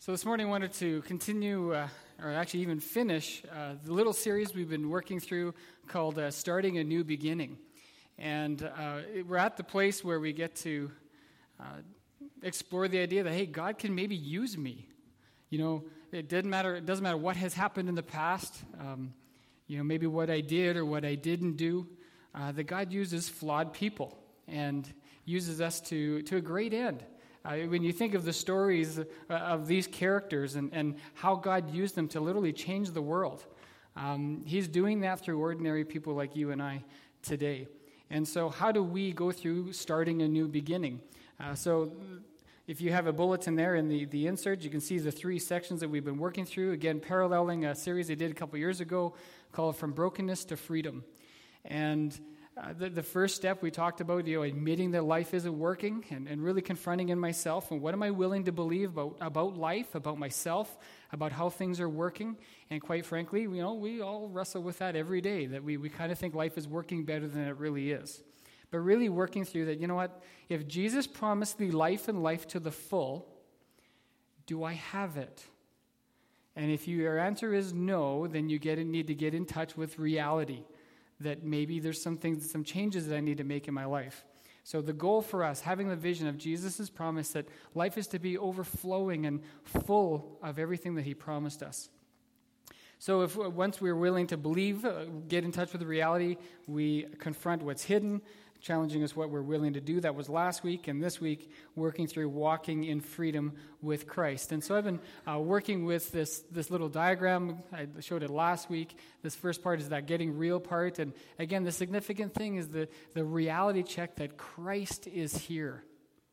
So this morning I wanted to continue, or actually even finish, the little series we've been working through called Starting a New Beginning. And we're at the place where we get to explore the idea that, hey, God can maybe use me. You know, it doesn't matter what has happened in the past, maybe what I did or what I didn't do, that God uses flawed people and uses us to a great end. When you think of the stories of these characters and how God used them to literally change the world, He's doing that through ordinary people like you and I today. And so how do we go through starting a new beginning? So if you have a bulletin there in the insert, you can see the three sections that we've been working through, again, paralleling a series I did a couple years ago called From Brokenness to Freedom. And the first step we talked about, admitting that life isn't working and really confronting in myself and what am I willing to believe about life, about myself, about how things are working. And quite frankly, we all wrestle with that every day, that we kind of think life is working better than it really is. But really working through that, you know what, if Jesus promised me life and life to the full, do I have it? And if your answer is no, then you need to get in touch with reality. That maybe there's some changes that I need to make in my life. So the goal for us, having the vision of Jesus' promise that life is to be overflowing and full of everything that He promised us. So once we're willing to believe, get in touch with the reality, we confront what's hidden, challenging us what we're willing to do. That was last week, and this week, working through walking in freedom with Christ. And so I've been working with this little diagram. I showed it last week. This first part is that getting real part. And again, the significant thing is the reality check that Christ is here.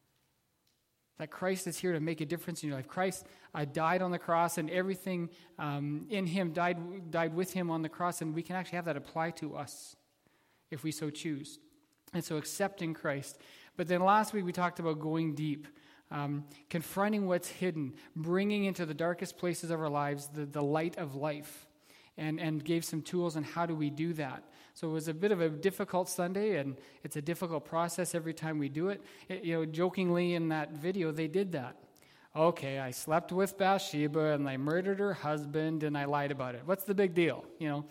That Christ is here to make a difference in your life. Christ died on the cross, and everything in Him died with Him on the cross, and we can actually have that apply to us if we so choose. And so accepting Christ. But then last week we talked about going deep, confronting what's hidden, bringing into the darkest places of our lives the light of life, and gave some tools on how do we do that. So it was a bit of a difficult Sunday, and it's a difficult process every time we do it. Jokingly in that video, they did that. Okay, I slept with Bathsheba, and I murdered her husband, and I lied about it. What's the big deal?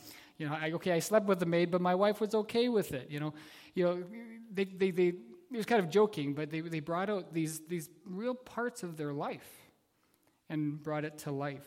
I slept with the maid, but my wife was okay with it. It was kind of joking, but they brought out these real parts of their life and brought it to light.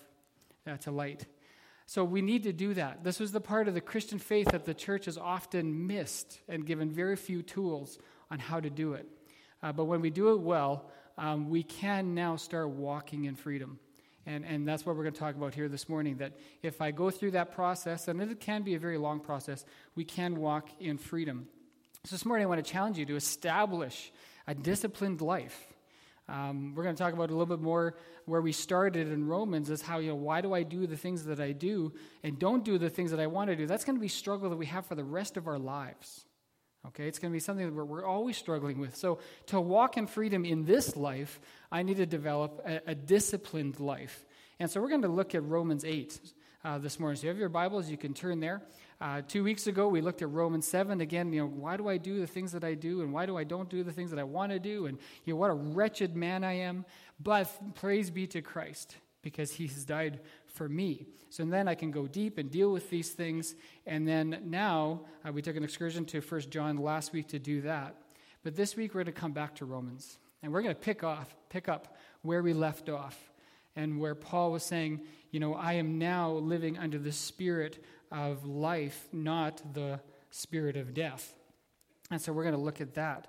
So we need to do that. This was the part of the Christian faith that the church has often missed and given very few tools on how to do it. But when we do it well, we can now start walking in freedom. And that's what we're going to talk about here this morning, that if I go through that process, and it can be a very long process, we can walk in freedom. So this morning I want to challenge you to establish a disciplined life. We're going to talk about a little bit more where we started in Romans is how, why do I do the things that I do and don't do the things that I want to do? That's going to be a struggle that we have for the rest of our lives. Okay, it's going to be something that we're always struggling with. So to walk in freedom in this life, I need to develop a disciplined life. And so we're going to look at Romans 8 this morning. So if you have your Bibles, you can turn there. 2 weeks ago, we looked at Romans 7. Again, why do I do the things that I do, and why do I don't do the things that I want to do, and what a wretched man I am. But praise be to Christ, because He has died for me. So then I can go deep and deal with these things. And then now, we took an excursion to 1 John last week to do that. But this week, we're going to come back to Romans. And we're going to pick up where we left off. And where Paul was saying, I am now living under the spirit of life, not the spirit of death. And so we're going to look at that.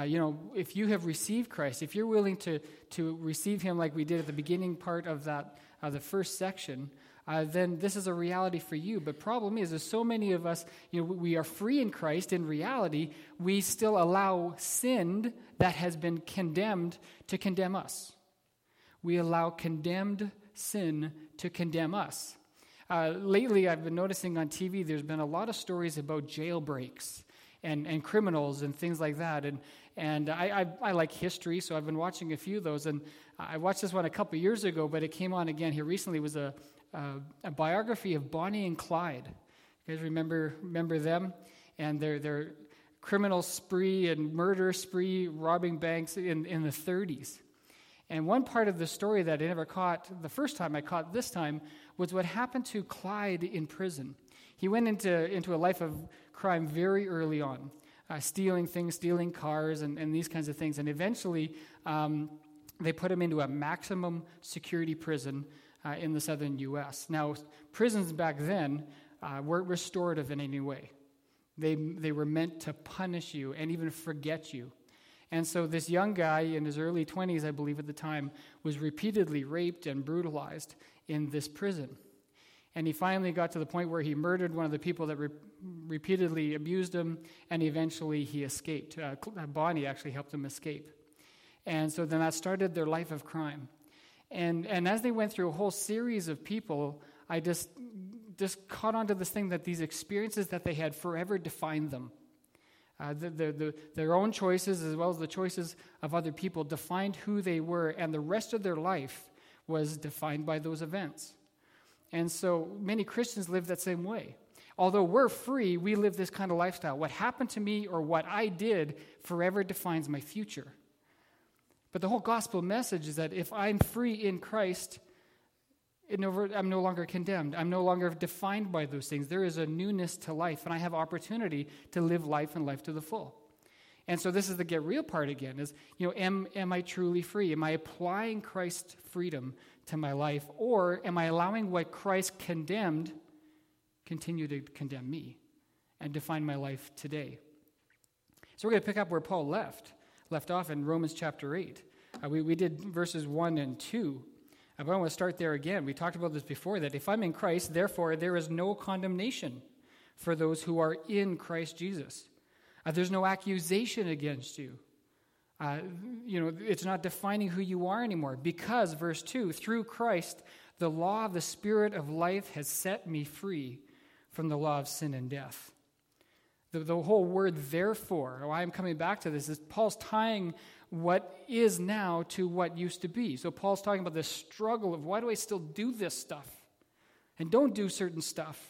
If you have received Christ, if you're willing to receive Him like we did at the beginning part of that, the first section, then this is a reality for you. But problem is, there's so many of us, we are free in Christ. In reality, we still allow sin that has been condemned to condemn us. We allow condemned sin to condemn us. Lately, I've been noticing on TV, there's been a lot of stories about jailbreaks and criminals and things like that. And I like history, so I've been watching a few of those. And I watched this one a couple years ago, but it came on again here recently. It was a biography of Bonnie and Clyde. You guys remember them? And their criminal spree and murder spree, robbing banks in the 30s. And one part of the story that I never caught the first time, I caught this time, was what happened to Clyde in prison. He went into a life of crime very early on, stealing things, stealing cars, and these kinds of things. And eventually, they put him into a maximum security prison in the southern U.S. Now, prisons back then weren't restorative in any way. They were meant to punish you and even forget you. And so this young guy in his early 20s, I believe at the time, was repeatedly raped and brutalized in this prison. And he finally got to the point where he murdered one of the people that repeatedly abused him, and eventually he escaped. Bonnie actually helped him escape. And so then that started their life of crime. And as they went through a whole series of people, I just caught on to this thing that these experiences that they had forever defined them. Their own choices, as well as the choices of other people, defined who they were, and the rest of their life was defined by those events. And so many Christians live that same way. Although we're free, we live this kind of lifestyle. What happened to me or what I did forever defines my future. But the whole gospel message is that if I'm free in Christ, I'm no longer condemned. I'm no longer defined by those things. There is a newness to life, and I have opportunity to live life and life to the full. And so this is the get real part again, is, am I truly free? Am I applying Christ's freedom to my life, or am I allowing what Christ condemned continue to condemn me and define my life today? So we're going to pick up where Paul left off in Romans chapter 8. We did verses 1 and 2. But I want to start there again. We talked about this before, that if I'm in Christ, therefore there is no condemnation for those who are in Christ Jesus. There's no accusation against you. It's not defining who you are anymore. Because, verse 2, through Christ, the law of the Spirit of life has set me free from the law of sin and death. The whole word therefore, why I'm coming back to this, is Paul's tying what is now to what used to be. So Paul's talking about the struggle of, why do I still do this stuff and don't do certain stuff?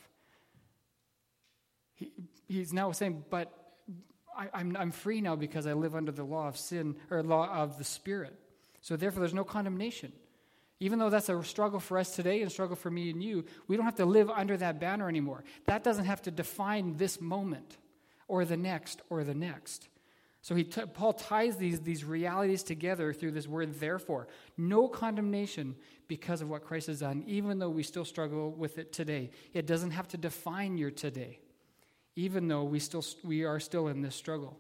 He's now saying, but I'm free now because I live under the law of sin, or law of the Spirit. So therefore there's no condemnation. Even though that's a struggle for us today and a struggle for me and you, we don't have to live under that banner anymore. That doesn't have to define this moment or the next or the next. So Paul ties these realities together through this word therefore. No condemnation because of what Christ has done, even though we still struggle with it today. It doesn't have to define your today, even though we are still in this struggle.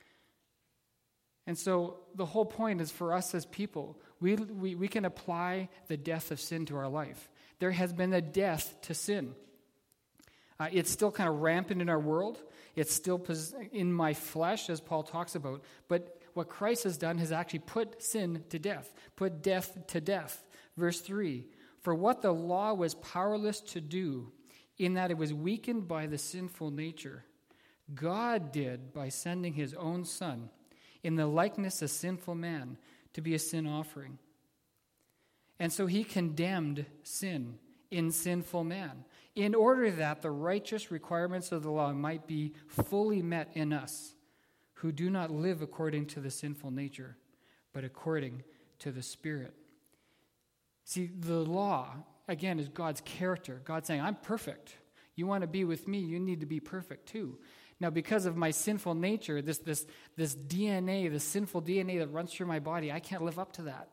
And so the whole point is, for us as people, we can apply the death of sin to our life. There has been a death to sin. It's still kind of rampant in our world. It's still in my flesh, as Paul talks about. But what Christ has done has actually put sin to death, put death to death. Verse 3, for what the law was powerless to do, in that it was weakened by the sinful nature, God did by sending his own Son in the likeness of sinful man to be a sin offering. And so he condemned sin in sinful man, in order that the righteous requirements of the law might be fully met in us, who do not live according to the sinful nature, but according to the Spirit. See, the law, again, is God's character. God saying, I'm perfect. You want to be with me, you need to be perfect too. Now, because of my sinful nature, this DNA, the sinful DNA that runs through my body, I can't live up to that.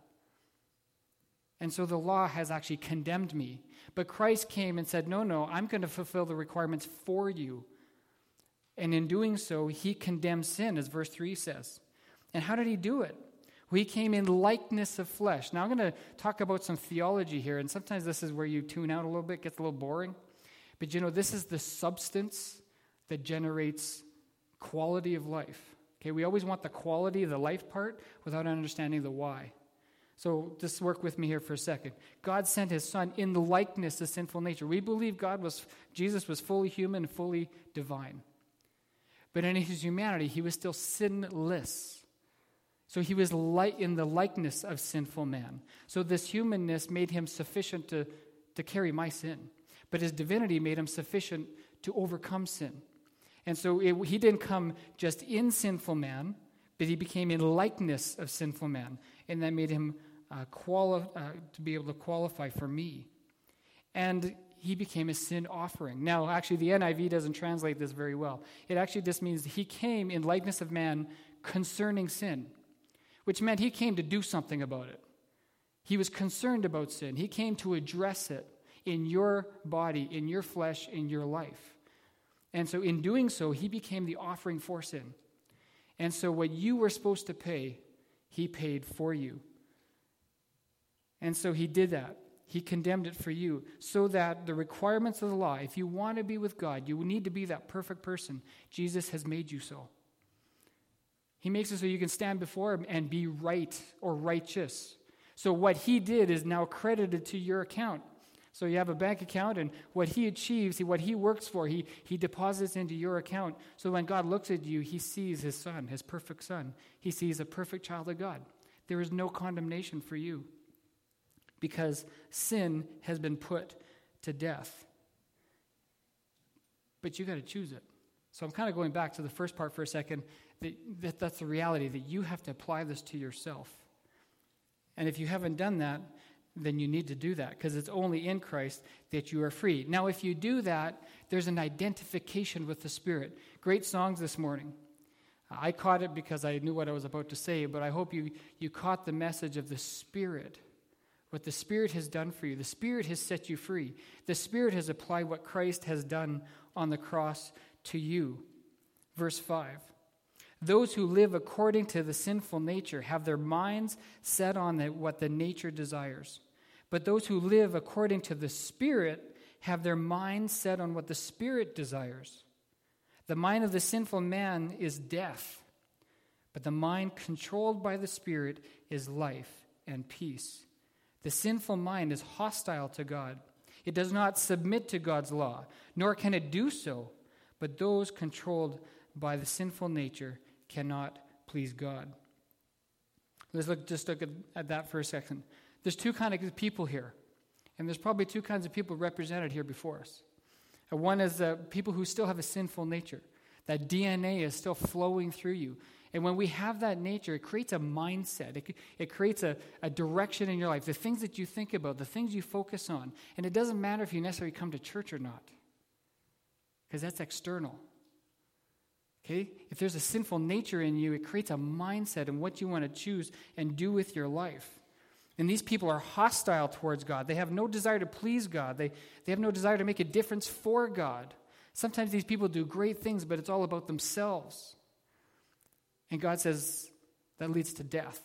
And so the law has actually condemned me. But Christ came and said, no, I'm going to fulfill the requirements for you. And in doing so, he condemned sin, as verse 3 says. And how did he do it? Well, he came in likeness of flesh. Now I'm going to talk about some theology here, and sometimes this is where you tune out a little bit, gets a little boring. But this is the substance that generates quality of life. Okay, we always want the quality of the life part without understanding the why. So just work with me here for a second. God sent his Son in the likeness of sinful nature. We believe Jesus was fully human and fully divine. But in his humanity, he was still sinless. So he was in the likeness of sinful man. So this humanness made him sufficient to carry my sin. But his divinity made him sufficient to overcome sin. And so he didn't come just in sinful man, but he became in likeness of sinful man. And that made him to be able to qualify for me. And he became a sin offering. Now, actually, the NIV doesn't translate this very well. It actually just means he came in likeness of man concerning sin, which meant he came to do something about it. He was concerned about sin. He came to address it in your body, in your flesh, in your life. And so in doing so, he became the offering for sin. And so what you were supposed to pay, he paid for you. And so he did that. He condemned it for you so that the requirements of the law, if you want to be with God, you need to be that perfect person. Jesus has made you so. He makes it so you can stand before him and be right or righteous. So what he did is now credited to your account. So you have a bank account, and what he achieves, what he works for, he deposits into your account. So when God looks at you, he sees his son, his perfect son. He sees a perfect child of God. There is no condemnation for you because sin has been put to death. But you got to choose it. So I'm kind of going back to the first part for a second. That's the reality, that you have to apply this to yourself. And if you haven't done that, then you need to do that, because it's only in Christ that you are free. Now, if you do that, there's an identification with the Spirit. Great songs this morning. I caught it because I knew what I was about to say, but I hope you caught the message of the Spirit, what the Spirit has done for you. The Spirit has set you free. The Spirit has applied what Christ has done on the cross to you. Verse 5. Those who live according to the sinful nature have their minds set on what the nature desires. But those who live according to the Spirit have their minds set on what the Spirit desires. The mind of the sinful man is death, but the mind controlled by the Spirit is life and peace. The sinful mind is hostile to God. It does not submit to God's law, nor can it do so, but those controlled by the sinful nature cannot please God. Let's look at that for a second. There's two kinds of people here, and there's probably two kinds of people represented here before us. One is people who still have a sinful nature. That DNA is still flowing through you. And when we have that nature, it creates a mindset. It creates a direction in your life, the things that you think about, the things you focus on. And it doesn't matter if you necessarily come to church or not, because that's external. Okay? If there's a sinful nature in you, it creates a mindset in what you want to choose and do with your life. And these people are hostile towards God. They have no desire to please God. They have no desire to make a difference for God. Sometimes these people do great things, but it's all about themselves. And God says that leads to death.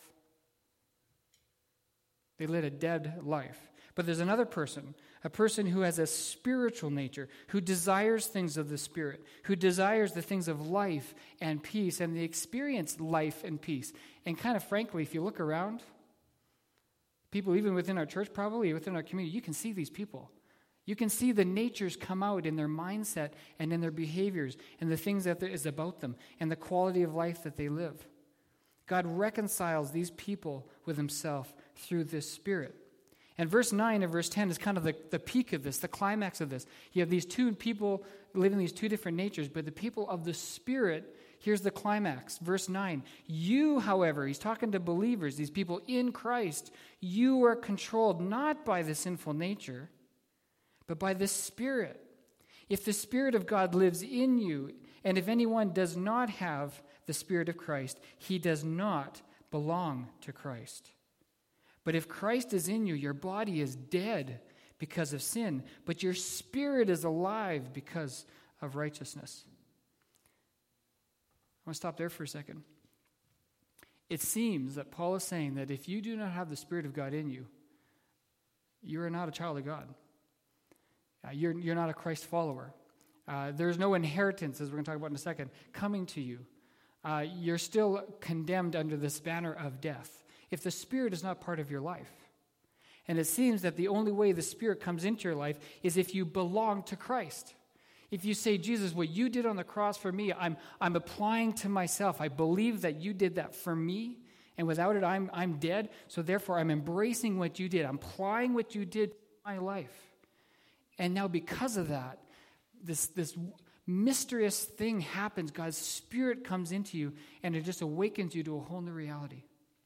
They led a dead life. But there's another person, a person who has a spiritual nature, who desires things of the Spirit, who desires the things of life and peace, and they experience life and peace. And kind of frankly, if you look around, people even within our church, probably within our community, you can see these people. You can see the natures come out in their mindset and in their behaviors and the things that is about them and the quality of life that they live. God reconciles these people with himself through this Spirit. And verse 9 and verse 10 is kind of the peak of this, the climax of this. You have these two people living these two different natures, but the people of the Spirit, here's the climax. Verse 9, you, however, he's talking to believers, these people in Christ, you are controlled not by the sinful nature, but by the Spirit. If the Spirit of God lives in you, and if anyone does not have the Spirit of Christ, he does not belong to Christ. But if Christ is in you, your body is dead because of sin, but your spirit is alive because of righteousness. I want to stop there for a second. It seems that Paul is saying that if you do not have the Spirit of God in you, you are not a child of God. You're not a Christ follower. There's no inheritance, as we're going to talk about in a second, coming to you. You're still condemned under this banner of death if the Spirit is not part of your life. And it seems that the only way the Spirit comes into your life is if you belong to Christ. If you say, Jesus, what you did on the cross for me, I'm applying to myself. I believe that you did that for me, and without it, I'm dead. So therefore, I'm embracing what you did. I'm applying what you did to my life. And now because of that, this mysterious thing happens. God's Spirit comes into you, and it just awakens you to a whole new reality.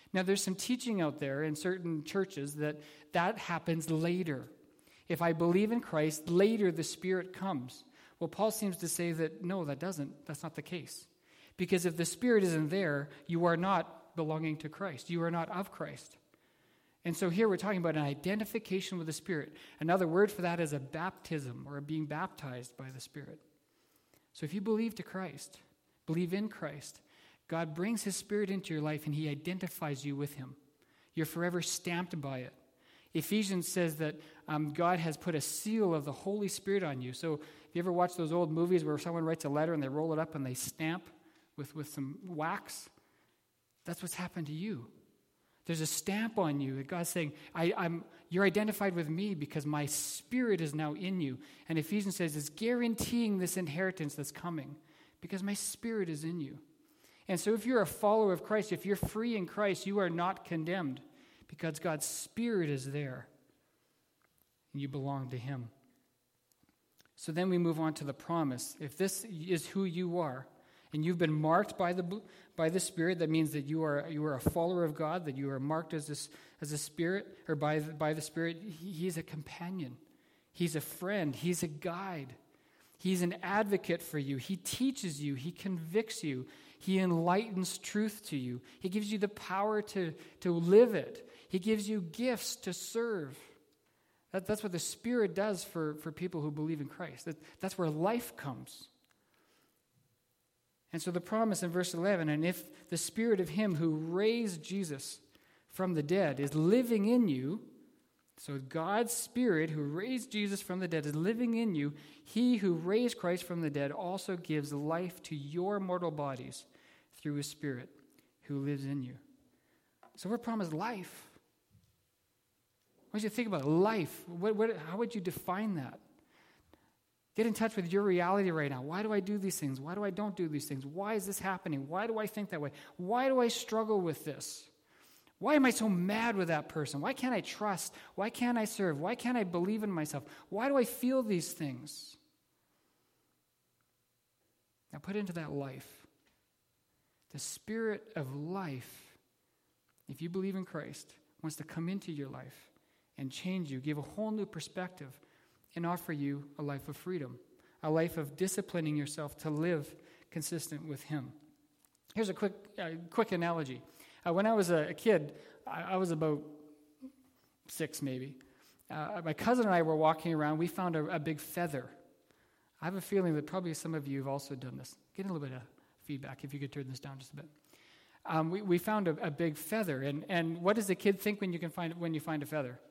Now, there's some teaching out there in certain churches that happens later. If I believe in Christ, later the Spirit comes. Well, Paul seems to say that, no, that's not the case. Because if the Spirit isn't there, you are not belonging to Christ. You are not of Christ. And so here we're talking about an identification with the Spirit. Another word for that is a baptism, or being baptized by the Spirit. So if you believe in Christ, God brings his Spirit into your life and he identifies you with him. You're forever stamped by it. Ephesians says that God has put a seal of the Holy Spirit on you. So if you ever watch those old movies where someone writes a letter and they roll it up and they stamp with some wax, that's what's happened to you. There's a stamp on you that God's saying, you're identified with me because my Spirit is now in you. And Ephesians says it's guaranteeing this inheritance that's coming because my Spirit is in you. And so if you're a follower of Christ, if you're free in Christ, you are not condemned because God's Spirit is there and you belong to him. So then we move on to the promise. If this is who you are and you've been marked by the Spirit, that means that you are a follower of God, that you are marked as a Spirit, or by the Spirit. He's a companion. He's a friend. He's a guide. He's an advocate for you. He teaches you. He convicts you. He enlightens truth to you. He gives you the power to live it. He gives you gifts to serve. That's what the Spirit does for people who believe in Christ. That's where life comes. And so the promise in verse 11, and if the Spirit of him who raised Jesus from the dead is living in you, so God's Spirit who raised Jesus from the dead is living in you, he who raised Christ from the dead also gives life to your mortal bodies through his Spirit who lives in you. So we're promised life. What do you think about life? How would you define that? Get in touch with your reality right now. Why do I do these things? Why do I don't do these things? Why is this happening? Why do I think that way? Why do I struggle with this? Why am I so mad with that person? Why can't I trust? Why can't I serve? Why can't I believe in myself? Why do I feel these things? Now put into that life. The Spirit of life, if you believe in Christ, wants to come into your life and change you, give a whole new perspective, and offer you a life of freedom, a life of disciplining yourself to live consistent with him. Here's a quick analogy. When I was a kid, I was about 6 maybe. My cousin and I were walking around. We found a big feather. I have a feeling that probably some of you have also done this. Get a little bit of feedback if you could turn this down just a bit. We found a big feather. And what does a kid think when you find a feather?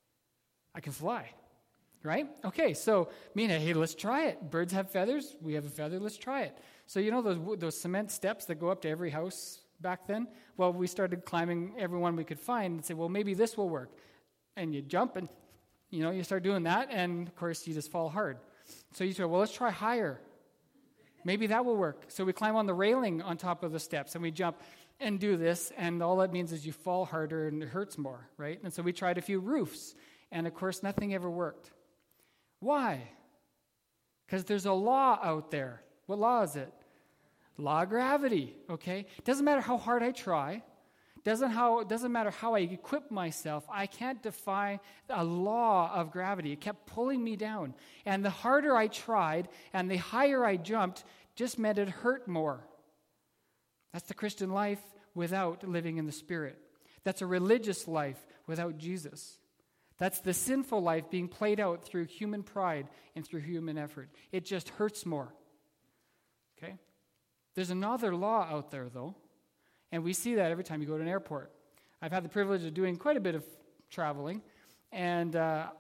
I can fly. Right? Okay, so hey, let's try it. Birds have feathers. We have a feather. Let's try it. So you know those cement steps that go up to every house back then? Well, we started climbing every one we could find and say, well, maybe this will work. And you jump and, you start doing that, and of course you just fall hard. So you say, well, let's try higher. Maybe that will work. So we climb on the railing on top of the steps, and we jump and do this, and all that means is you fall harder and it hurts more, right? And so we tried a few roofs, and of course nothing ever worked. Why? Because there's a law out there. What law is it? Law of gravity, okay? Doesn't matter how hard I try. Doesn't matter how I equip myself. I can't defy a law of gravity. It kept pulling me down. And the harder I tried and the higher I jumped just meant it hurt more. That's the Christian life without living in the Spirit. That's a religious life without Jesus. That's the sinful life being played out through human pride and through human effort. It just hurts more. Okay? There's another law out there, though, and we see that every time you go to an airport. I've had the privilege of doing quite a bit of traveling, and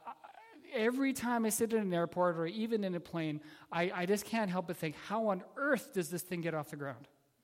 every time I sit in an airport or even in a plane, I just can't help but think, how on earth does this thing get off the ground?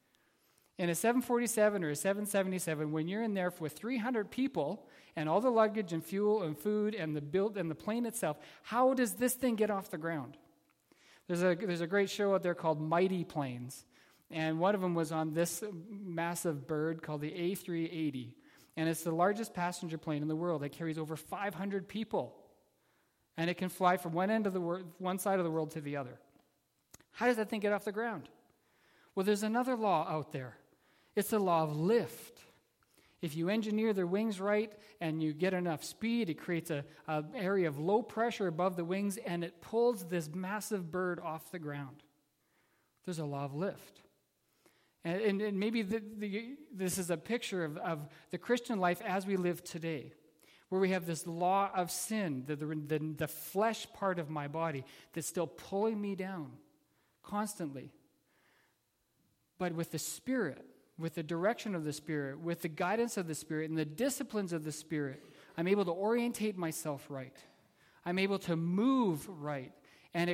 In a 747 or a 777, when you're in there with 300 people and all the luggage and fuel and food and the plane itself, how does this thing get off the ground? There's a great show out there called Mighty Planes, and one of them was on this massive bird called the A380, and it's the largest passenger plane in the world. It carries over 500 people, and it can fly from one side of the world to the other. How does that thing get off the ground? Well, there's another law out there. It's the law of lift. If you engineer their wings right and you get enough speed, it creates an area of low pressure above the wings, and it pulls this massive bird off the ground. There's a law of lift. And maybe this is a picture of the Christian life as we live today, where we have this law of sin, the flesh part of my body that's still pulling me down constantly. But with the Spirit, with the direction of the Spirit, with the guidance of the Spirit, and the disciplines of the Spirit, I'm able to orientate myself right. I'm able to move right. And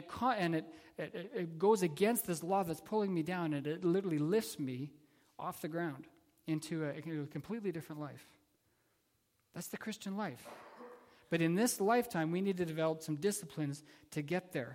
it goes against this law that's pulling me down, and it literally lifts me off the ground into a completely different life. That's the Christian life. But in this lifetime, we need to develop some disciplines to get there.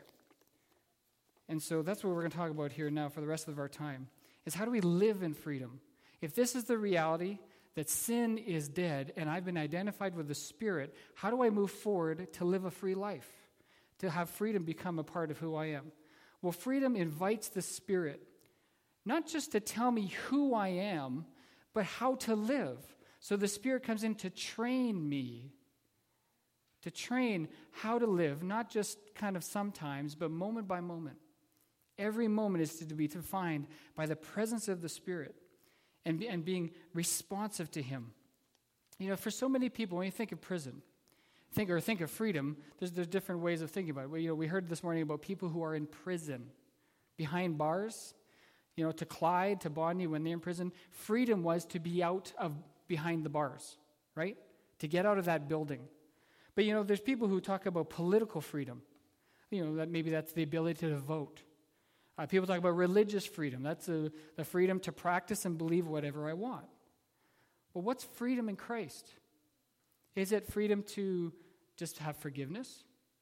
And so that's what we're going to talk about here now for the rest of our time, is how do we live in freedom? If this is the reality, that sin is dead, and I've been identified with the Spirit, how do I move forward to live a free life? To have freedom become a part of who I am? Well, freedom invites the Spirit, not just to tell me who I am, but how to live. So the Spirit comes in to train me, to train how to live, not just kind of sometimes, but moment by moment. Every moment is to be defined by the presence of the Spirit and being responsive to Him. You know, for so many people, when you think of prison, think of freedom, there's different ways of thinking about it. We heard this morning about people who are in prison, behind bars. To Clyde, to Bonnie, when they're in prison, freedom was to be out of behind the bars, right? To get out of that building. But there's people who talk about political freedom. That maybe that's the ability to vote. People talk about religious freedom. That's the freedom to practice and believe whatever I want. Well, what's freedom in Christ? Is it freedom to just have forgiveness?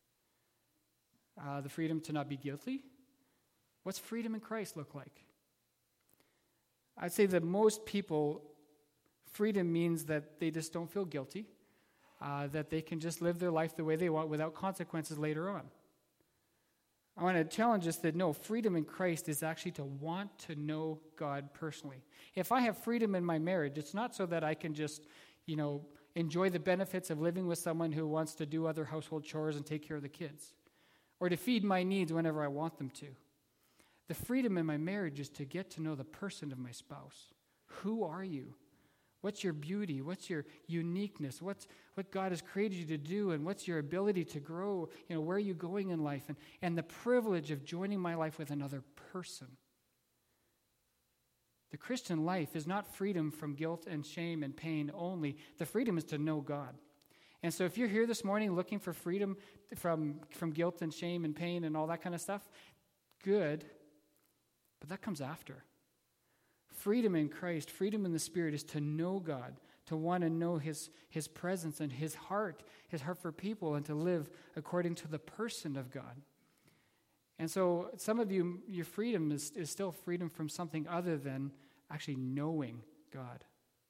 The freedom to not be guilty? What's freedom in Christ look like? I'd say that most people, freedom means that they just don't feel guilty, that they can just live their life the way they want without consequences later on. I want to challenge us that no, freedom in Christ is actually to want to know God personally. If I have freedom in my marriage, it's not so that I can just, enjoy the benefits of living with someone who wants to do other household chores and take care of the kids, or to feed my needs whenever I want them to. The freedom in my marriage is to get to know the person of my spouse. Who are you? What's your beauty? What's your uniqueness? What God has created you to do, and what's your ability to grow? Where are you going in life? And the privilege of joining my life with another person. The Christian life is not freedom from guilt and shame and pain only. The freedom is to know God. And so if you're here this morning looking for freedom from guilt and shame and pain and all that kind of stuff, good, but that comes after. Freedom in Christ, freedom in the Spirit is to know God, to want to know His presence and His heart for people, and to live according to the person of God. And so some of you, your freedom is still freedom from something other than actually knowing God.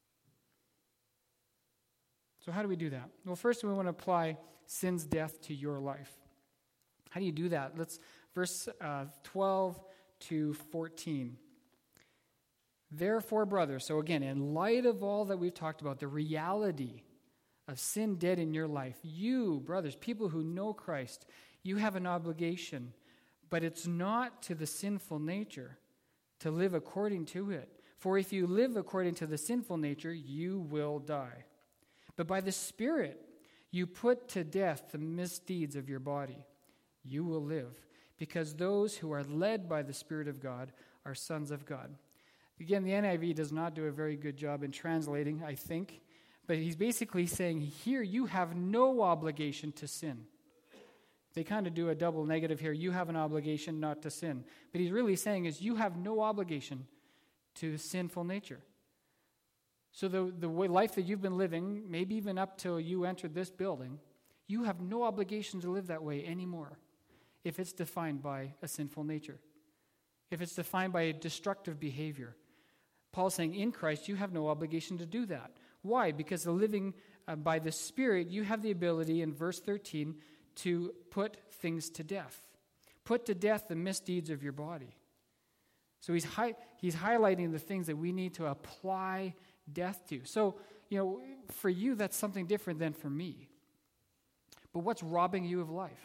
So how do we do that? Well, first we want to apply sin's death to your life. How do you do that? Let's verse 12 to 14. Therefore, brothers, so again, in light of all that we've talked about, the reality of sin dead in your life, you, brothers, people who know Christ, you have an obligation, but it's not to the sinful nature to live according to it. For if you live according to the sinful nature, you will die. But by the Spirit, you put to death the misdeeds of your body. You will live, because those who are led by the Spirit of God are sons of God. Again, the NIV does not do a very good job in translating, I think, but he's basically saying here you have no obligation to sin. They kind of do a double negative here. You have an obligation not to sin. But he's really saying is you have no obligation to sinful nature. So the way life that you've been living, maybe even up till you entered this building, you have no obligation to live that way anymore if it's defined by a sinful nature, if it's defined by a destructive behavior. Paul's saying in Christ you have no obligation to do that. Why? Because the living by the Spirit, you have the ability in verse 13 to put things to death. Put to death the misdeeds of your body. So he's highlighting the things that we need to apply death to. So, for you, that's something different than for me. But what's robbing you of life?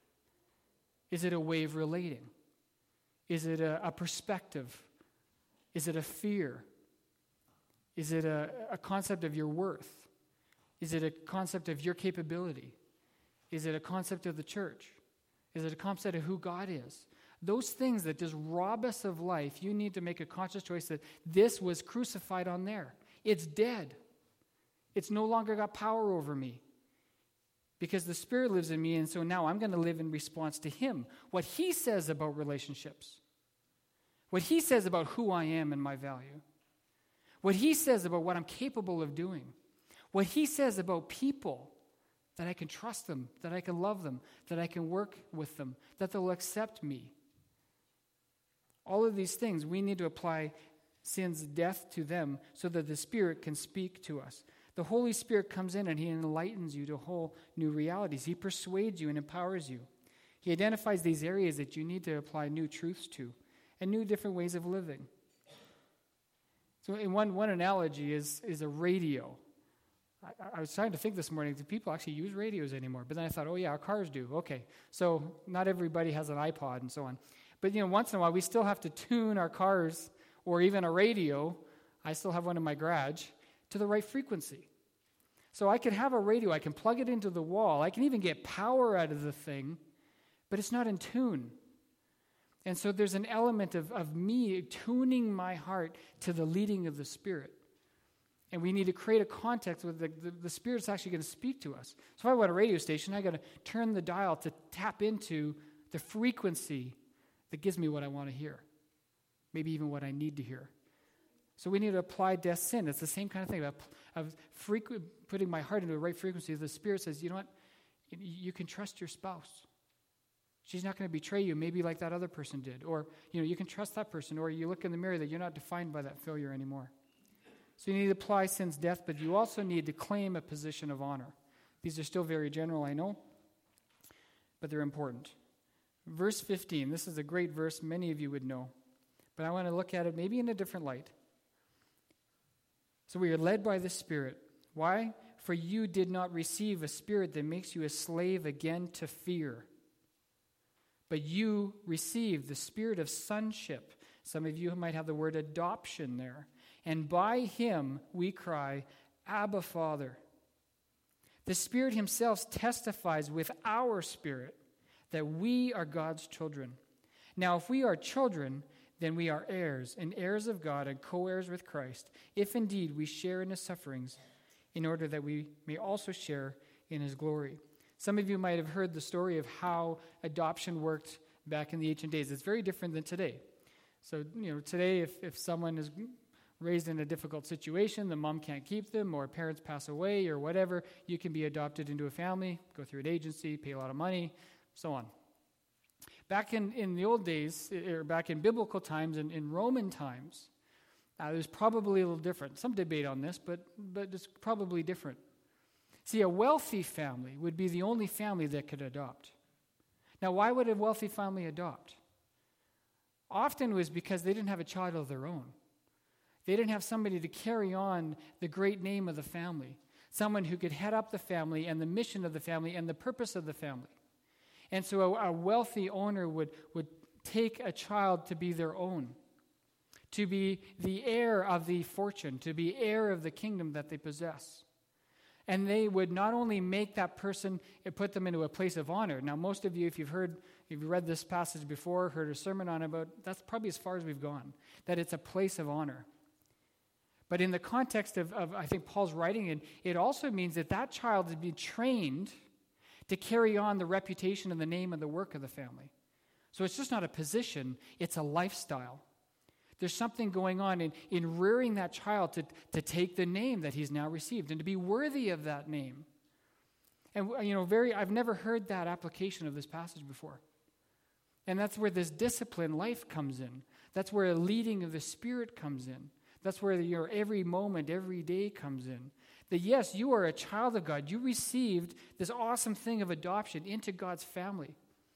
Is it a way of relating? Is it a perspective? Is it a fear? Is it a concept of your worth? Is it a concept of your capability? Is it a concept of the church? Is it a concept of who God is? Those things that just rob us of life, you need to make a conscious choice that this was crucified on there. It's dead. It's no longer got power over me because the Spirit lives in me, and so now I'm going to live in response to Him. What He says about relationships, what He says about who I am and my value, what He says about what I'm capable of doing, what He says about people, that I can trust them, that I can love them, that I can work with them, that they'll accept me. All of these things, we need to apply sin's death to them so that the Spirit can speak to us. The Holy Spirit comes in and He enlightens you to whole new realities. He persuades you and empowers you. He identifies these areas that you need to apply new truths to and new different ways of living. So in one analogy is a radio. I was trying to think this morning, do people actually use radios anymore? But then I thought, oh yeah, our cars do. Okay, so not everybody has an iPod and so on. But once in a while, we still have to tune our cars or even a radio. I still have one in my garage to the right frequency. So I can have a radio, I can plug it into the wall, I can even get power out of the thing, but it's not in tune. And so there's an element of me tuning my heart to the leading of the Spirit. And we need to create a context where the Spirit's actually going to speak to us. So if I want a radio station, I got to turn the dial to tap into the frequency that gives me what I want to hear, maybe even what I need to hear. So we need to apply death sin. It's the same kind of thing of putting my heart into the right frequency. The Spirit says, you know what? You can trust your spouse. She's not going to betray you, maybe like that other person did. Or, you can trust that person. Or you look in the mirror that you're not defined by that failure anymore. So you need to apply sin's death, but you also need to claim a position of honor. These are still very general, I know, but they're important. Verse 15, this is a great verse many of you would know, but I want to look at it maybe in a different light. So we are led by the Spirit. Why? For you did not receive a spirit that makes you a slave again to fear, but you received the spirit of sonship. Some of you might have the word adoption there. And by Him we cry, Abba, Father. The Spirit Himself testifies with our spirit that we are God's children. Now, if we are children, then we are heirs, and heirs of God, and co-heirs with Christ, if indeed we share in His sufferings, in order that we may also share in His glory. Some of you might have heard the story of how adoption worked back in the ancient days. It's very different than today. So, today if someone is raised in a difficult situation, the mom can't keep them, or parents pass away, or whatever, you can be adopted into a family, go through an agency, pay a lot of money, so on. Back in the old days, or back in biblical times, and in Roman times, it was probably a little different. Some debate on this, but it's probably different. See, a wealthy family would be the only family that could adopt. Now, why would a wealthy family adopt? Often it was because they didn't have a child of their own. They didn't have somebody to carry on the great name of the family, someone who could head up the family and the mission of the family and the purpose of the family. And so a wealthy owner would take a child to be their own, to be the heir of the fortune, to be heir of the kingdom that they possess. And they would not only make that person and put them into a place of honor. Now, most of you, if you've read this passage before, heard a sermon on it, that's probably as far as we've gone, that it's a place of honor. But in the context of I think Paul's writing, it also means that child is being trained to carry on the reputation and the name and the work of the family. So it's just not a position, it's a lifestyle. There's something going on in rearing that child to take the name that he's now received and to be worthy of that name. And, I've never heard that application of this passage before. And that's where this disciplined life comes in. That's where a leading of the Spirit comes in. That's where your every moment, every day comes in. That yes, you are a child of God. You received this awesome thing of adoption into God's family.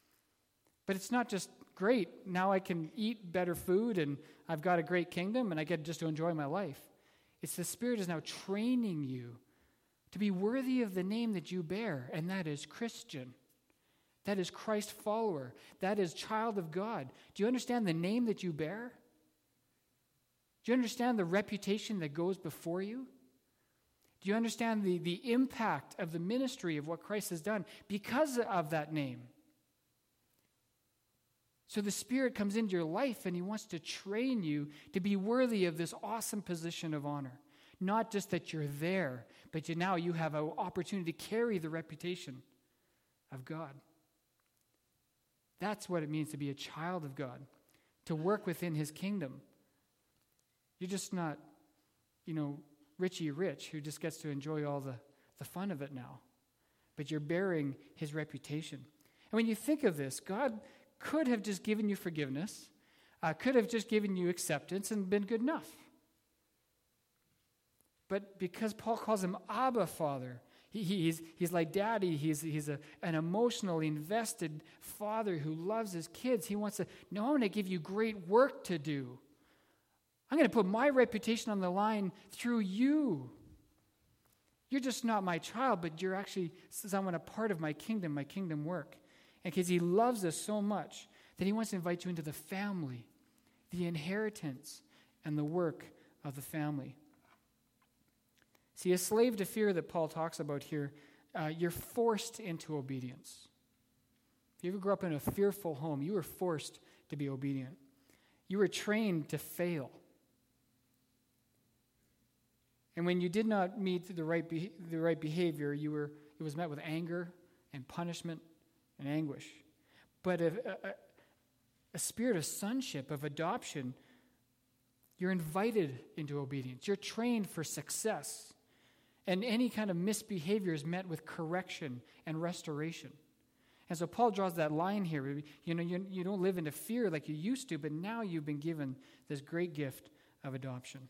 But it's not just great. Now I can eat better food and I've got a great kingdom and I get just to enjoy my life. It's the Spirit is now training you to be worthy of the name that you bear, and that is Christian. That is Christ follower. That is child of God. Do you understand the name that you bear? Do you understand the reputation that goes before you? Do you understand the impact of the ministry of what Christ has done because of that name? So the Spirit comes into your life and He wants to train you to be worthy of this awesome position of honor. Not just that you're there, but now you have an opportunity to carry the reputation of God. That's what it means to be a child of God, to work within His kingdom. You're just not, Richie Rich, who just gets to enjoy all the fun of it now. But you're bearing His reputation. And when you think of this, God could have just given you forgiveness, could have just given you acceptance and been good enough. But because Paul calls Him Abba, Father, he's like Daddy. He's an emotionally invested father who loves his kids. He wants to, no, I'm going to give you great work to do. I'm going to put my reputation on the line through you. You're just not my child, but you're actually someone, a part of my kingdom work. And because He loves us so much that He wants to invite you into the family, the inheritance, and the work of the family. See, a slave to fear that Paul talks about here, you're forced into obedience. If you ever grew up in a fearful home, you were forced to be obedient. You were trained to fail. And when you did not meet the right behavior, it was met with anger and punishment and anguish. But a spirit of sonship, of adoption, you're invited into obedience. You're trained for success. And any kind of misbehavior is met with correction and restoration. And so Paul draws that line here. You don't live into fear like you used to, but now you've been given this great gift of adoption.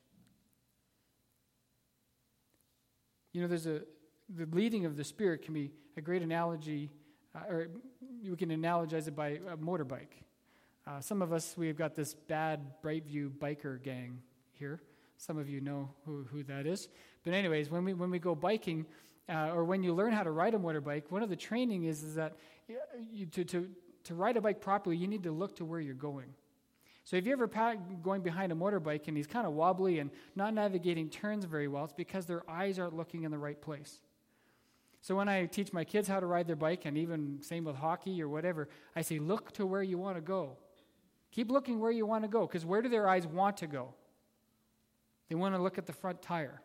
The leading of the Spirit can be a great analogy, or you can analogize it by a motorbike. Some of us, we've got this bad Brightview biker gang here. Some of you know who that is. But anyways, when we go biking, or when you learn how to ride a motorbike, one of the training is that to ride a bike properly, you need to look to where you're going. So if you're ever going behind a motorbike and he's kind of wobbly and not navigating turns very well, it's because their eyes aren't looking in the right place. So when I teach my kids how to ride their bike, and even same with hockey or whatever, I say, look to where you want to go. Keep looking where you want to go, because where do their eyes want to go? They want to look at the front tire.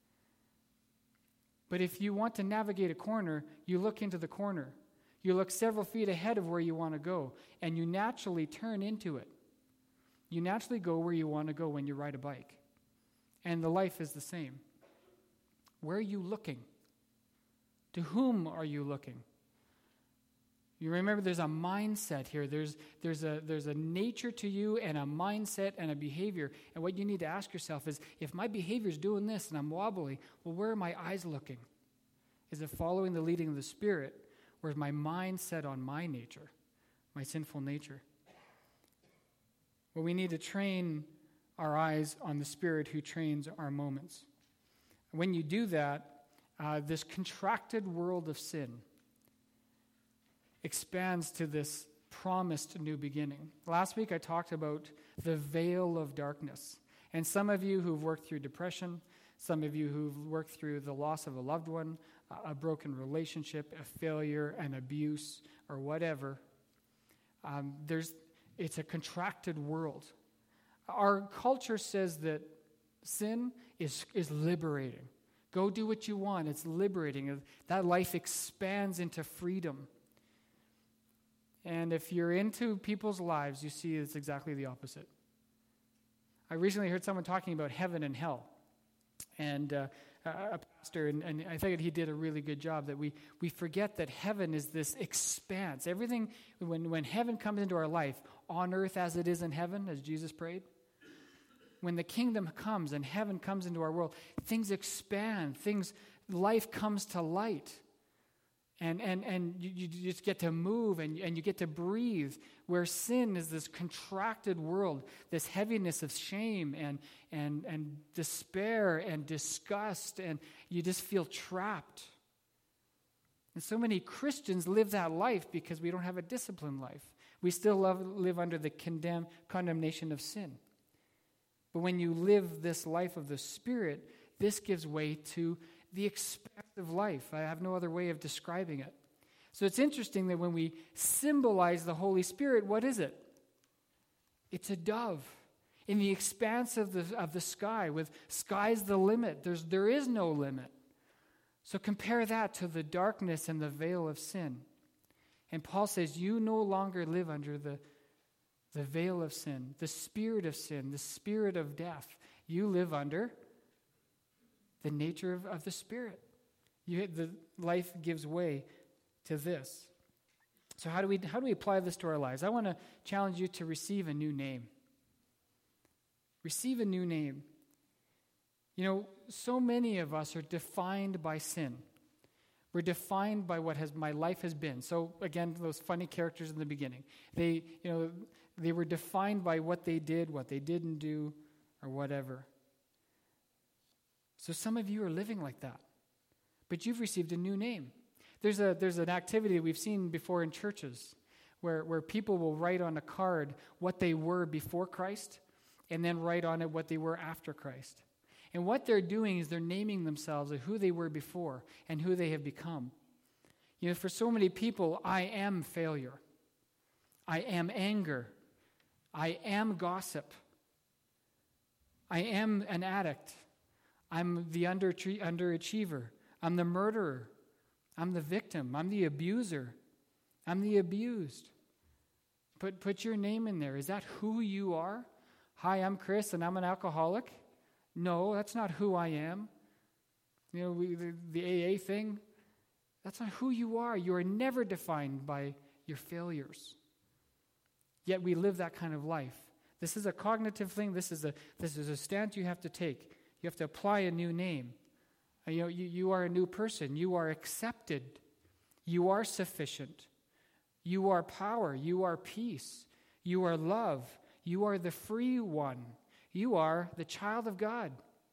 But if you want to navigate a corner, you look into the corner. You look several feet ahead of where you want to go, and you naturally turn into it. You naturally go where you want to go when you ride a bike. And the life is the same. Where are you looking? To whom are you looking? You remember there's a mindset here. There's a nature to you and a mindset and a behavior. And what you need to ask yourself is, if my behavior is doing this and I'm wobbly, well, where are my eyes looking? Is it following the leading of the Spirit, or is my mind set on my nature, my sinful nature? Well, we need to train our eyes on the Spirit who trains our moments. When you do that, this contracted world of sin expands to this promised new beginning. Last week I talked about the veil of darkness. And some of you who've worked through depression, some of you who've worked through the loss of a loved one, a broken relationship, a failure, an abuse, or whatever, it's a contracted world. Our culture says that sin is liberating. Go do what you want. It's liberating. That life expands into freedom. And if you're into people's lives, you see it's exactly the opposite. I recently heard someone talking about heaven and hell. And a pastor, and I think he did a really good job, that we forget that heaven is this expanse. Everything, when heaven comes into our life, on earth as it is in heaven, as Jesus prayed, when the kingdom comes and heaven comes into our world, things expand, life comes to light. And you just get to move and you get to breathe, where sin is this contracted world, this heaviness of shame and despair and disgust, and you just feel trapped. And so many Christians live that life because we don't have a disciplined life. We still live under the condemnation of sin. But when you live this life of the Spirit, this gives way to the expansive life. I have no other way of describing it. So it's interesting that when we symbolize the Holy Spirit, what is it? It's a dove in the expanse of the sky, with sky's the limit. There is no limit. So compare that to the darkness and the veil of sin. And Paul says, you no longer live under the veil of sin, the spirit of sin, the spirit of death. You live under the nature of the Spirit. The life gives way to this. So how do we apply this to our lives? I want to challenge you to receive a new name. Receive a new name. You know, so many of us are defined by sin. We're defined by what my life has been. So again, those funny characters in the beginning. They were defined by what they did, what they didn't do, or whatever. So some of you are living like that, but you've received a new name. There's an activity we've seen before in churches where people will write on a card what they were before Christ and then write on it what they were after Christ. And what they're doing is they're naming themselves of who they were before and who they have become. You know, for so many people, I am failure. I am anger. I am gossip. I am an addict. I'm the underachiever. I'm the murderer. I'm the victim. I'm the abuser. I'm the abused. Put your name in there. Is that who you are? Hi, I'm Chris, and I'm an alcoholic. No, that's not who I am. You know, the AA thing, that's not who you are. You are never defined by your failures. Yet we live that kind of life. This is a cognitive thing. This is a stance you have to take. You have to apply a new name. You know, you are a new person. You are accepted. You are sufficient. You are power. You are peace. You are love. You are the free one. You are the child of God.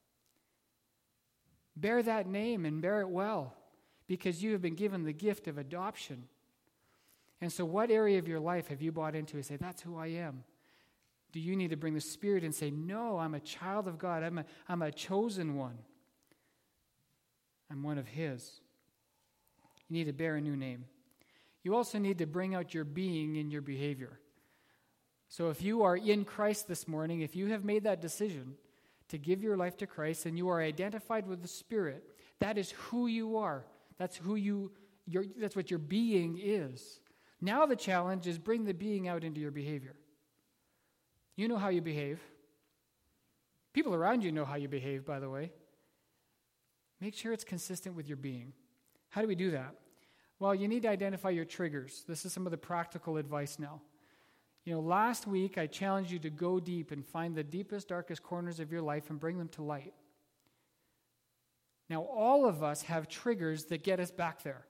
Bear that name and bear it well, because you have been given the gift of adoption. And so what area of your life have you bought into and say, that's who I am? Do you need to bring the Spirit and say, no, I'm a child of God. I'm a chosen one. I'm one of His. You need to bear a new name. You also need to bring out your being in your behavior. So if you are in Christ this morning, if you have made that decision to give your life to Christ and you are identified with the Spirit, that is who you are. That's that's what your being is. Now the challenge is bring the being out into your behavior. You know how you behave. People around you know how you behave, by the way. Make sure it's consistent with your being. How do we do that? Well, you need to identify your triggers. This is some of the practical advice now. You know, last week I challenged you to go deep and find the deepest, darkest corners of your life and bring them to light. Now, all of us have triggers that get us back there.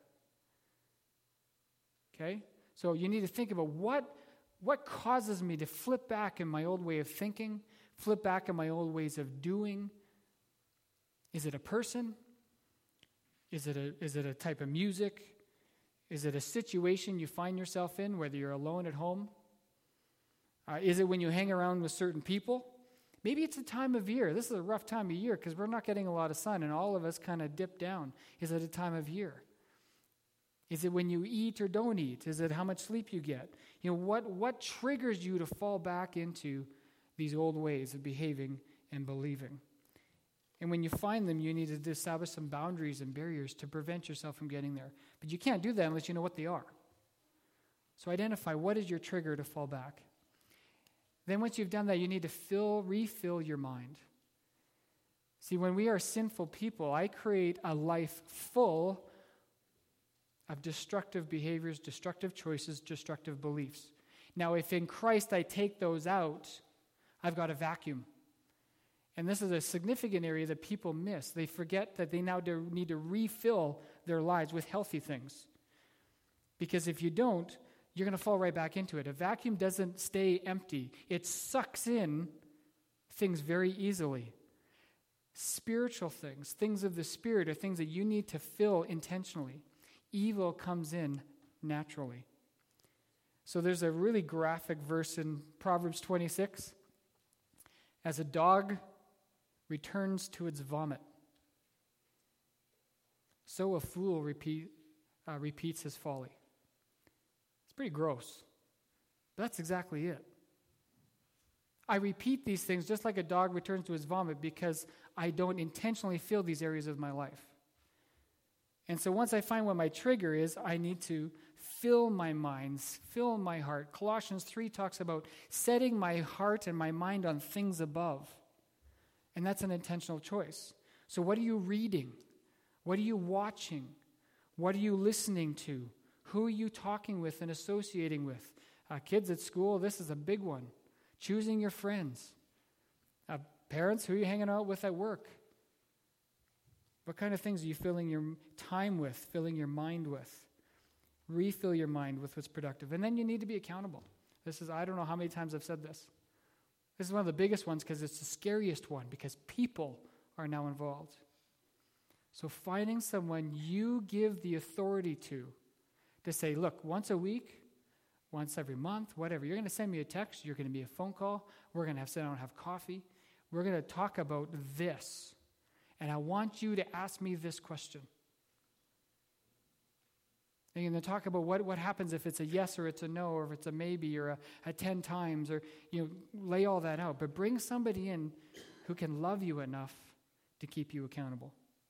Okay? So you need to think about what causes me to flip back in my old way of thinking, flip back in my old ways of doing. Is it a person? Is it a type of music? Is it a situation you find yourself in, whether you're alone at home? Is it when you hang around with certain people? Maybe it's a time of year. This is a rough time of year because we're not getting a lot of sun and all of us kind of dip down. Is it a time of year? Is it when you eat or don't eat? Is it how much sleep you get? You know, what triggers you to fall back into these old ways of behaving and believing? And when you find them, you need to establish some boundaries and barriers to prevent yourself from getting there. But you can't do that unless you know what they are. So identify what is your trigger to fall back. Then once you've done that, you need to refill your mind. See, when we are sinful people, I create a life full of destructive behaviors, destructive choices, destructive beliefs. Now, if in Christ I take those out, I've got a vacuum. And this is a significant area that people miss. They forget that they now need to refill their lives with healthy things. Because if you don't, you're going to fall right back into it. A vacuum doesn't stay empty. It sucks in things very easily. Spiritual things, things of the Spirit, are things that you need to fill intentionally. Evil comes in naturally. So there's a really graphic verse in Proverbs 26. As a dog returns to its vomit, so a fool repeats his folly. It's pretty gross, but that's exactly it. I repeat these things just like a dog returns to his vomit because I don't intentionally fill these areas of my life. And so once I find what my trigger is, I need to fill my mind, fill my heart. Colossians 3 talks about setting my heart and my mind on things above. And that's an intentional choice. So what are you reading? What are you watching? What are you listening to? Who are you talking with and associating with? Kids at school, this is a big one. Choosing your friends. Parents, who are you hanging out with at work? What kind of things are you filling your time with, filling your mind with? Refill your mind with what's productive. And then you need to be accountable. I don't know how many times I've said this. This is one of the biggest ones because it's the scariest one because people are now involved. So finding someone you give the authority to say, look, once a week, once every month, whatever, you're going to send me a text, you're going to be a phone call, we're going to sit down and have coffee, we're going to talk about this, and I want you to ask me this question. And you're going to talk about what happens if it's a yes or it's a no, or if it's a maybe or a 10 times, or lay all that out. But bring somebody in who can love you enough to keep you accountable.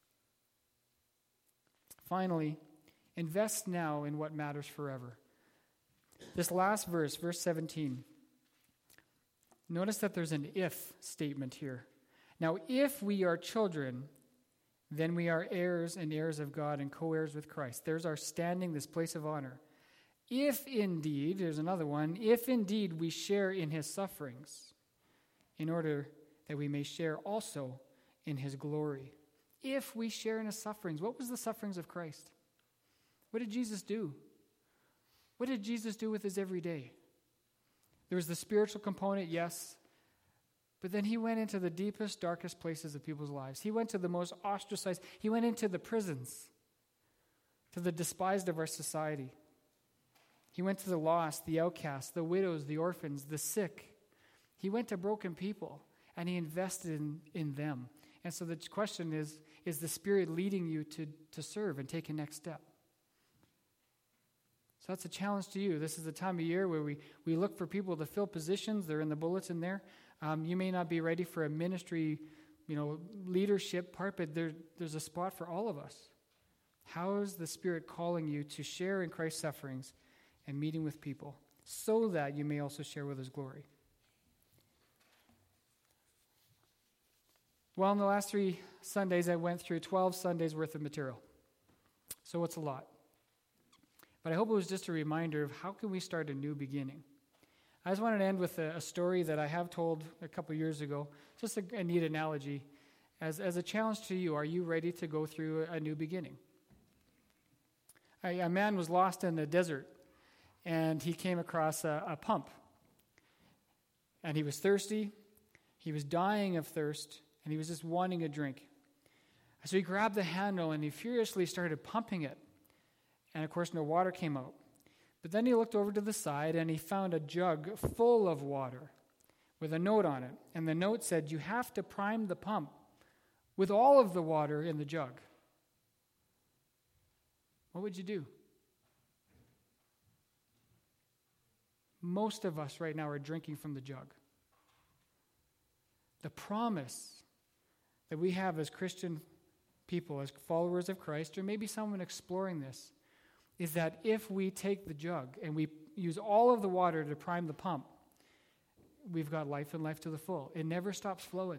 Finally, invest now in what matters forever. This last verse, verse 17, notice that there's an if statement here. Now, if we are children, then we are heirs and heirs of God and co-heirs with Christ. There's our standing, this place of honor. If indeed, there's another one, if indeed we share in his sufferings, in order that we may share also in his glory. If we share in his sufferings. What was the sufferings of Christ? What did Jesus do? What did Jesus do with his everyday? There was the spiritual component, yes, but then he went into the deepest, darkest places of people's lives. He went to the most ostracized. He went into the prisons, to the despised of our society. He went to the lost, the outcast, the widows, the orphans, the sick. He went to broken people, and he invested in them. And so the question is the Spirit leading you to serve and take a next step? So that's a challenge to you. This is the time of year where we look for people to fill positions. They're in the bulletin there. You may not be ready for a ministry, leadership part, but there's a spot for all of us. How is the Spirit calling you to share in Christ's sufferings and meeting with people so that you may also share with his glory? Well, in the last 3 Sundays, I went through 12 Sundays worth of material. So it's a lot. But I hope it was just a reminder of how can we start a new beginning. I just wanted to end with a story that I have told a couple years ago, just a neat analogy. As a challenge to you, are you ready to go through a new beginning? A man was lost in the desert, and he came across a pump. And he was thirsty, he was dying of thirst, and he was just wanting a drink. So he grabbed the handle, and he furiously started pumping it. And, of course, no water came out. But then he looked over to the side, and he found a jug full of water with a note on it. And the note said, you have to prime the pump with all of the water in the jug. What would you do? Most of us right now are drinking from the jug. The promise that we have as Christian people, as followers of Christ, or maybe someone exploring this, is that if we take the jug and we use all of the water to prime the pump, we've got life and life to the full. It never stops flowing.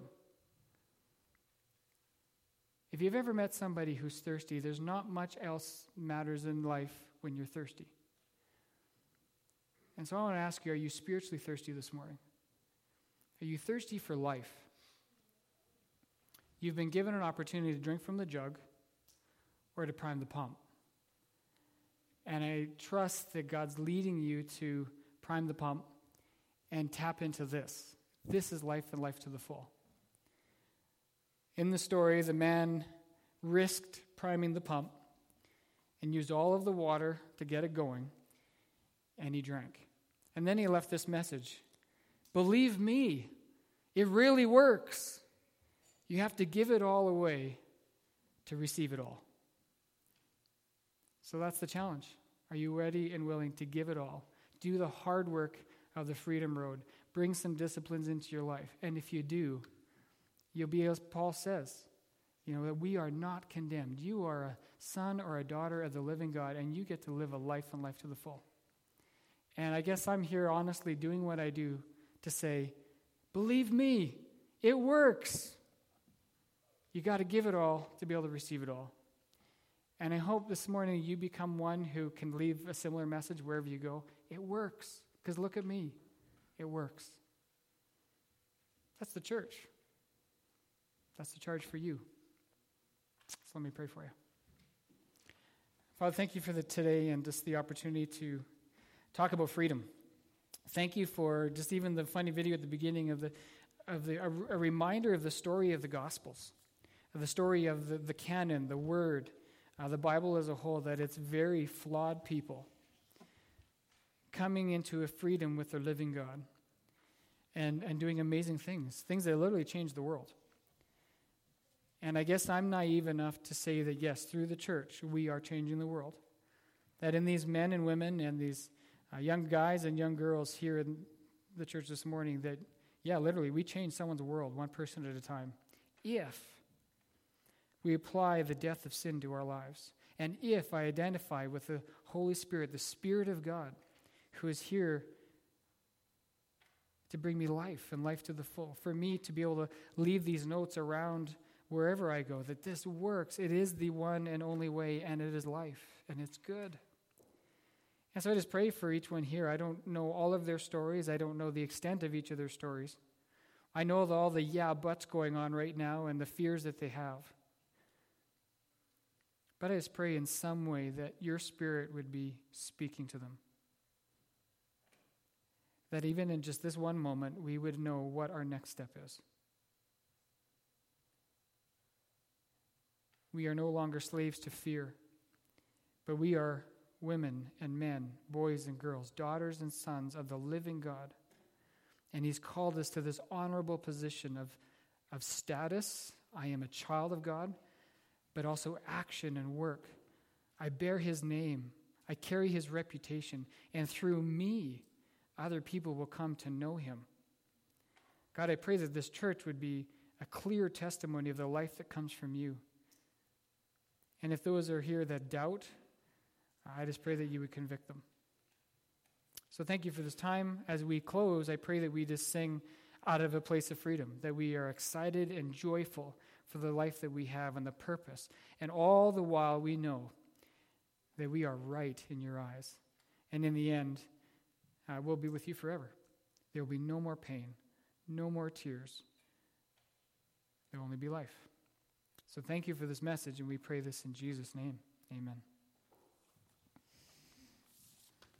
If you've ever met somebody who's thirsty, there's not much else matters in life when you're thirsty. And so I want to ask you, are you spiritually thirsty this morning? Are you thirsty for life? You've been given an opportunity to drink from the jug or to prime the pump. And I trust that God's leading you to prime the pump and tap into this. This is life and life to the full. In the story, the man risked priming the pump and used all of the water to get it going, and he drank. And then he left this message. Believe me, it really works. You have to give it all away to receive it all. So that's the challenge. Are you ready and willing to give it all? Do the hard work of the Freedom Road. Bring some disciplines into your life. And if you do, you'll be, as Paul says, that we are not condemned. You are a son or a daughter of the living God, and you get to live a life and life to the full. And I guess I'm here honestly doing what I do to say, believe me, it works. You got to give it all to be able to receive it all. And I hope this morning you become one who can leave a similar message wherever you go. It works. Because look at me. It works. That's the church. That's the charge for you. So let me pray for you. Father, thank you for today and just the opportunity to talk about freedom. Thank you for just even the funny video at the beginning of a reminder of the story of the Gospels, of the story of the canon, the Word, the Bible as a whole, that it's very flawed people coming into a freedom with their living God and doing amazing things that literally change the world. And I guess I'm naive enough to say that, yes, through the church, we are changing the world. That in these men and women and these young guys and young girls here in the church this morning, that, yeah, literally, we change someone's world one person at a time. If we apply the death of sin to our lives, and if I identify with the Holy Spirit, the Spirit of God, who is here to bring me life and life to the full, for me to be able to leave these notes around wherever I go, that this works. It is the one and only way, and it is life, and it's good. And so I just pray for each one here. I don't know all of their stories. I don't know the extent of each of their stories. I know all the buts going on right now and the fears that they have. But I just pray in some way that your Spirit would be speaking to them. That even in just this one moment, we would know what our next step is. We are no longer slaves to fear, but we are women and men, boys and girls, daughters and sons of the living God. And he's called us to this honorable position of status. I am a child of God, but also action and work. I bear his name. I carry his reputation. And through me, other people will come to know him. God, I pray that this church would be a clear testimony of the life that comes from you. And if those are here that doubt, I just pray that you would convict them. So thank you for this time. As we close, I pray that we just sing out of a place of freedom, that we are excited and joyful for the life that we have and the purpose. And all the while we know that we are right in your eyes. And in the end, we'll be with you forever. There will be no more pain, no more tears. There will only be life. So thank you for this message, and we pray this in Jesus' name. Amen.